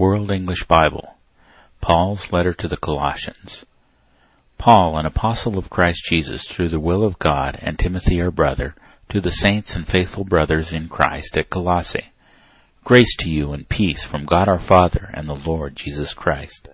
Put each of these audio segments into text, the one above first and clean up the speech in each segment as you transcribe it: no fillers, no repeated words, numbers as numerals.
World English Bible, Paul's letter to the Colossians. Paul, an apostle of Christ Jesus through the will of God, and Timothy our brother, to the saints and faithful brothers in Christ at Colossae. Grace to you and peace from God our Father and the Lord Jesus Christ.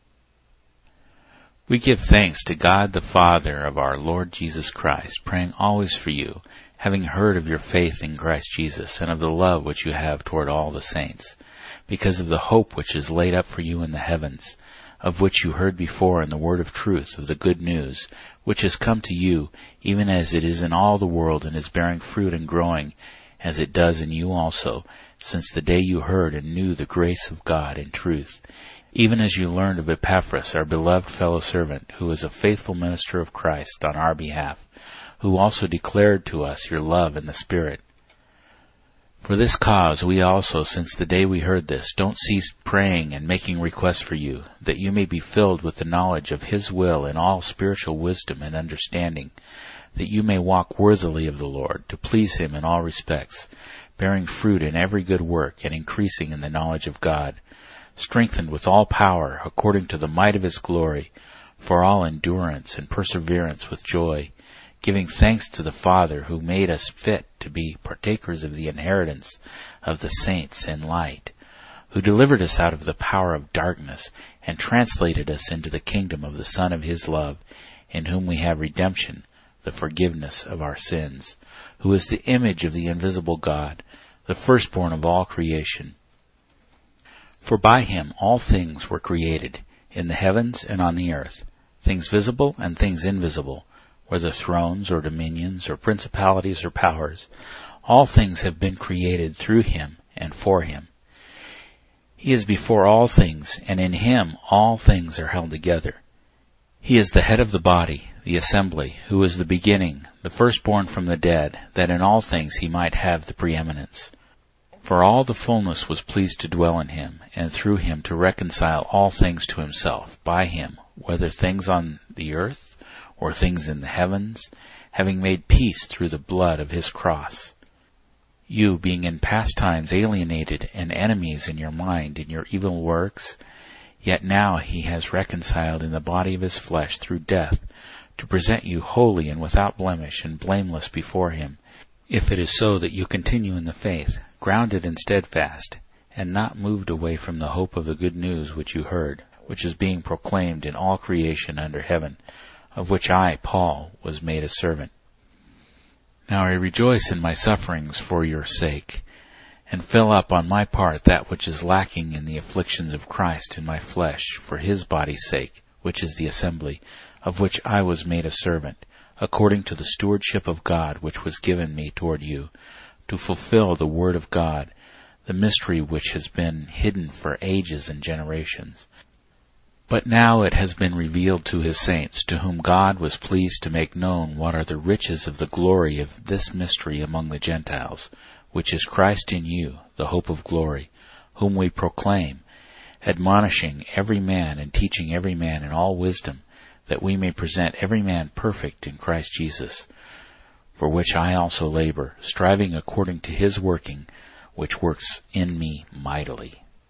We give thanks to God the Father of our Lord Jesus Christ, praying always for you, having heard of your faith in Christ Jesus and of the love which you have toward all the saints, because of the hope which is laid up for you in the heavens, of which you heard before in the word of truth of the good news, which has come to you, even as it is in all the world, and is bearing fruit and growing, as it does in you also, since the day you heard and knew the grace of God in truth, even as you learned of Epaphras, our beloved fellow servant, who is a faithful minister of Christ on our behalf, who also declared to us your love in the Spirit. For this cause we also, since the day we heard this, don't cease praying and making requests for you, that you may be filled with the knowledge of His will in all spiritual wisdom and understanding, that you may walk worthily of the Lord, to please Him in all respects, bearing fruit in every good work and increasing in the knowledge of God, strengthened with all power according to the might of His glory, for all endurance and perseverance with joy, giving thanks to the Father who made us fit to be partakers of the inheritance of the saints in light, who delivered us out of the power of darkness and translated us into the kingdom of the Son of His love, in whom we have redemption, the forgiveness of our sins, who is the image of the invisible God, the firstborn of all creation. For by Him all things were created, in the heavens and on the earth, things visible and things invisible, whether thrones or dominions or principalities or powers. All things have been created through Him and for Him. He is before all things, and in Him all things are held together. He is the head of the body, the assembly, who is the beginning, the firstborn from the dead, that in all things He might have the preeminence. For all the fullness was pleased to dwell in Him, and through Him to reconcile all things to Himself, by Him, whether things on the earth or things in the heavens, having made peace through the blood of His cross. You, being in past times alienated and enemies in your mind in your evil works, yet now He has reconciled in the body of His flesh through death, to present you holy and without blemish and blameless before Him, if it is so that you continue in the faith, grounded and steadfast, and not moved away from the hope of the good news which you heard, which is being proclaimed in all creation under heaven, of which I, Paul, was made a servant. Now I rejoice in my sufferings for your sake, and fill up on my part that which is lacking in the afflictions of Christ in my flesh, for His body's sake, which is the assembly, of which I was made a servant, according to the stewardship of God which was given me toward you, to fulfill the word of God, the mystery which has been hidden for ages and generations. But now it has been revealed to His saints, to whom God was pleased to make known what are the riches of the glory of this mystery among the Gentiles, which is Christ in you, the hope of glory, whom we proclaim, admonishing every man and teaching every man in all wisdom, that we may present every man perfect in Christ Jesus, for which I also labor, striving according to His working, which works in me mightily.